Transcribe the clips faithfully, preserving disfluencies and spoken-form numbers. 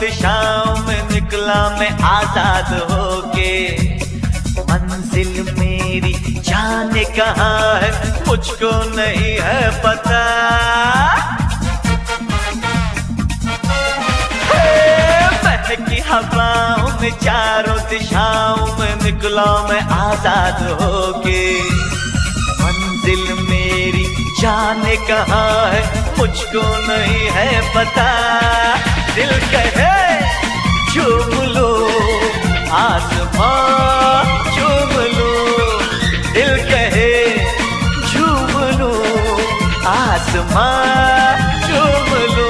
दिशाओं में निकला मैं आजाद होके। मंजिल मेरी जाने कहाँ है मुझको नहीं है पता। बहकी हवाओं में चारों दिशाओं में निकला मैं आजाद होके। मंजिल मेरी जाने कहाँ है मुझको नहीं है पता। दिल कहे चूम लो आसमां चूम लो, दिल कहे झूम लो आसमां चूम लो।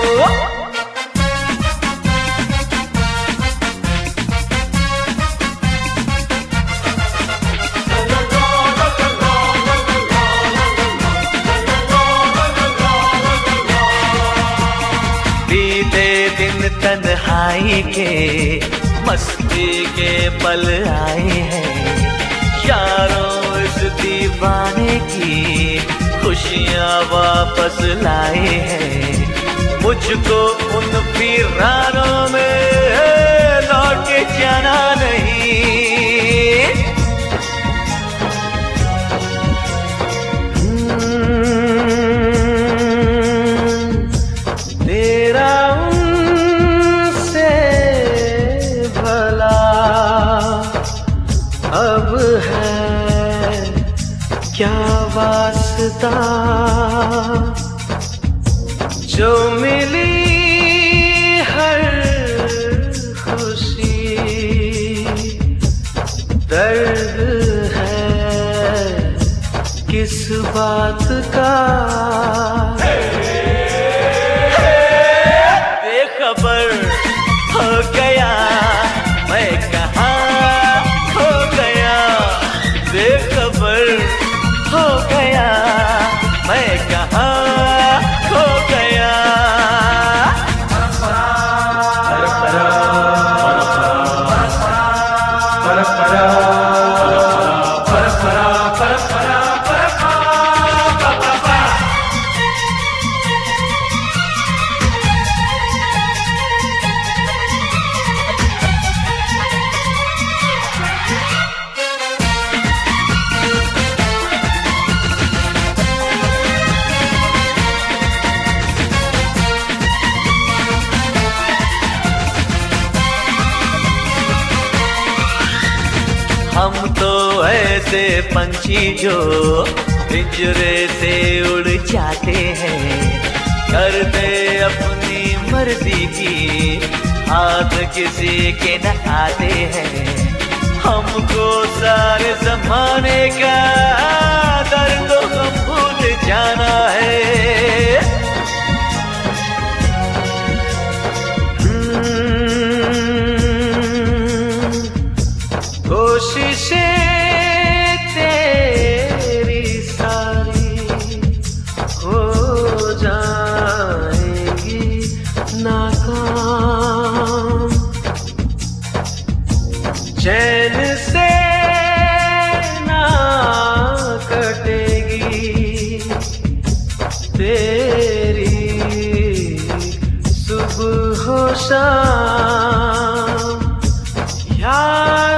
तन्हाई के मस्ती के पल आए हैं यारों, इस दीवाने की खुशियाँ वापस लाए हैं। मुझको उन वीरानों में लौट के जाना नहीं। तेरा अब है क्या वास्ता जो मिली हर खुशी दर्द है किस बात का। बेखबर हो गया मैं कहाँ हो गया, बेखबर हो गया मैं कहाँ खो गया। हम तो ऐसे पंछी जो पिंजरे से उड़ जाते हैं, करते अपनी मर्जी की हाथ किसी के न आते हैं। हमको सारे जमाने का दर्द हम भूल जाना है। कोशिशें तेरी सारी हो जाएंगी नाकाम। चैन से ना कटेगी तेरी सुबह हो शाम। यार